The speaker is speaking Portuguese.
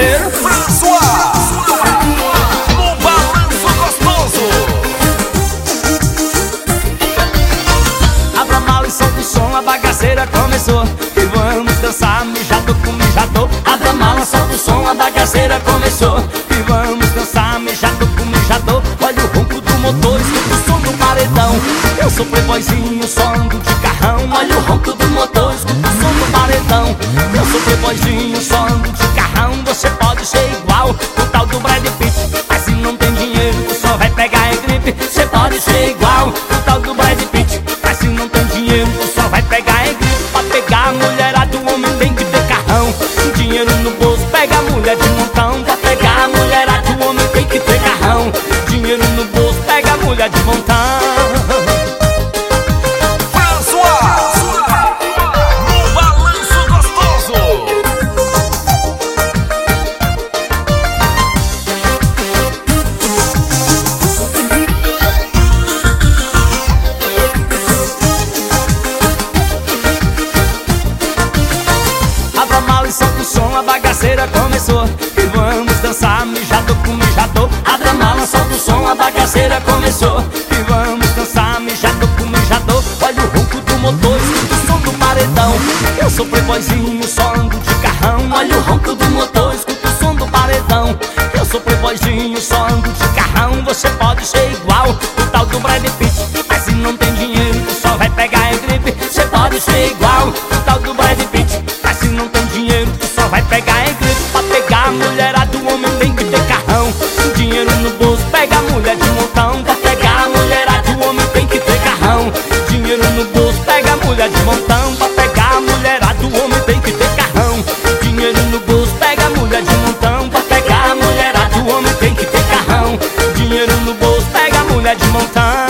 parceiro François, no balanço gostoso. Abra a mala e solta o som, a bagaceira começou. E vamos dançar, mijador com mijador. Abra a mala, solta o som, a bagaceira começou. E vamos dançar, mijador com mijador. Olha o ronco do motor, escuta o som do paredão. Eu sou playboyzinho, só ando de carrão. Olha o ronco do motor, escuta o som do paredão. Eu sou playboyzinho, só ando de carrão. Você pode ser igual o tal do Brad Pitt, mas se não tem dinheiro, tu só vai pegar em gripe. Você pode ser igual o tal do Brad Pitt, mas se não tem dinheiro, tu só vai pegar em gripe. Pra pegar a mulherada, o homem tem que ter carrão. Dinheiro no bolso, pega a mulher de montão. Pra pegar a mulherada, o homem tem que ter carrão. Dinheiro no bolso, pega a mulher de montão. François, no balanço gostoso. Abra a mala e solta o som, a bagaceira começou. E vamos dançar, mijador com mijador. Abra a mala, solta o som, a bagaceira começou. E vamos dançar, mijador com mijador. Olha o ronco do motor, escuta o som do paredão. Eu sou playboyzinho, só ando de carrão. Olha o ronco do motor, escuta o som do paredão. Eu sou playboyzinho, só ando de carrão. Você pode ser igual o tal do Brad Pitt, mas se não tem dinheiro, tu só vai pegar em gripe. Você pode ser igual o tal do Brad Pitt, mas se não tem dinheiro, tu só vai pegar em gripe. Pra pegar a mulherada, o homem tem que ter carrão. Dinheiro no bolso, pega a mulher de montão. Pra pegar a mulherada, o homem tem que ter carrão. Dinheiro no bolso, pega a mulher de montão. Pra pegar a mulherada, o homem tem que ter carrão. Dinheiro no bolso, pega a mulher de montão. Pra pegar a mulherada, o homem tem que ter carrão. Dinheiro no bolso, pega a mulher de montão.